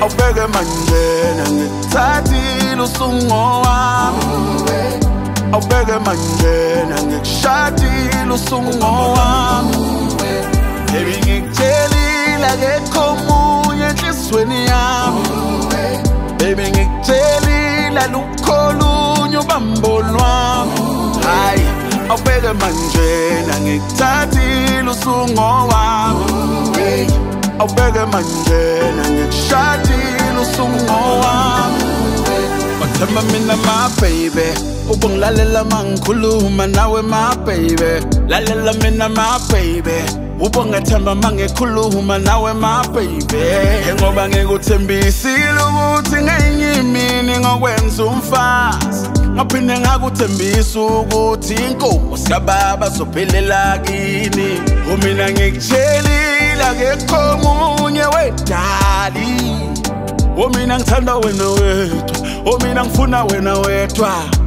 awubeke manje ngikuthathile usungo wami awubeke manje ngikushadile usungo wami baby ngikutshelile akekho omunye enhlizweni yami baby ngikutshelile alukho olunye ubambo lwami hayi awubeke manje ngikuthathile usungo wami awubeke manje ngikushadile usungo wami wathemba mina my baby ubongilalela mangikhuluma nawe my baby lalela mina my baby ubongathemba mangikhuluma nawe my baby ngoba ngikuthembisile ukuthi ngenye imini ngokwenza umfazi ngaphinde ngakuthembisa ukuthi inkomo sikababa zophelela kini mina ngikutshelile akekho omunye wedali mina ngithanda wena wedwa mina ngifuna wena wedwa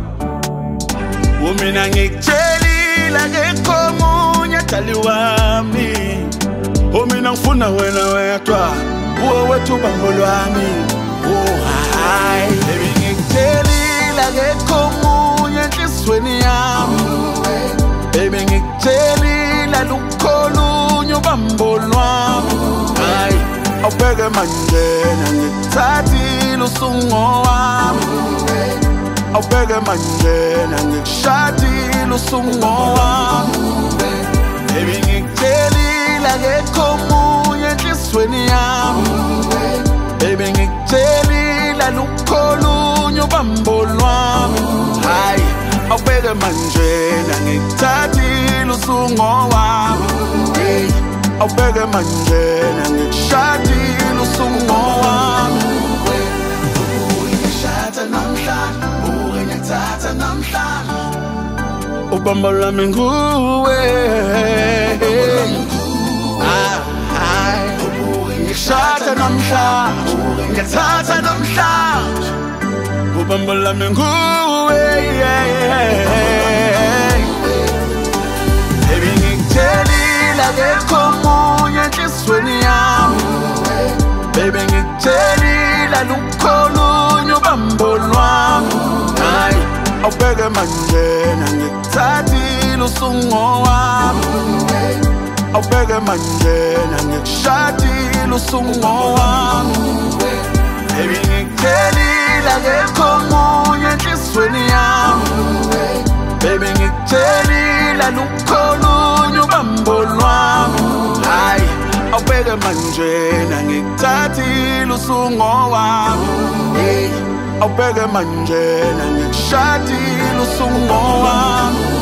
mina ngikutshelile akekho omunye dali wami mina ngifuna wena wedwa uwe wethu ubambo lwami hayi baby ngikutshelile akekho omunye enhlizweni yami baby ngikutshelile alukho olunye ubambo lwami hayi awubeke manje ngikuthathile usungo wami awubeke manje ngikushadile usungo wami baby ngikutshelile akekho omunye enhlizweni yami baby ngikutshelile alukho olunye ubambo lwami hayi awubeke manje ngikuthathile usungo wami awubeke manje ngikushadile usungo wami ngishada namhlanje ngiyathatha namhlanje ubambo lwami nguwe ngishada namhlanje ngiyathatha namhlanje ubambo lwami nguwe baby ngikutshelile akekho omunye enhlizweni yami baby ngikutshelile alukho olunye ubambo lwami hayi awubeke manje ngikuthathile usungo wami awubeke manje ngikushadile usungo wami baby ngikutshelile akekho omunye enhlizweni yami baby ngikutshelile alukho olunye ubambo lwami hayi awubeke manje ngikuthathile usungo wami awubeke manje ngikushadile usungo wami